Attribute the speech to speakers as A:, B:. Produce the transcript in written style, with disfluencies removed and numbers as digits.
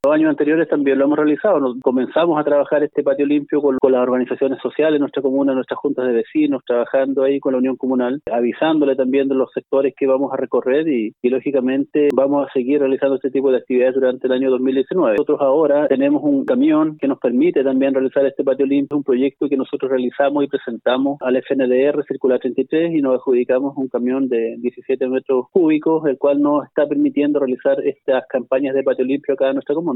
A: Los años anteriores también lo hemos realizado. Comenzamos a trabajar este patio limpio con las organizaciones sociales, nuestra comuna, nuestras juntas de vecinos, trabajando ahí con la Unión Comunal, avisándole también de los sectores que vamos a recorrer y lógicamente vamos a seguir realizando este tipo de actividades durante el año 2019. Nosotros ahora tenemos un camión que nos permite también realizar este patio limpio, un proyecto que nosotros realizamos y presentamos al FNDR Circular 33 y nos adjudicamos un camión de 17 metros cúbicos, el cual nos está permitiendo realizar estas campañas de patio limpio acá en nuestra comuna.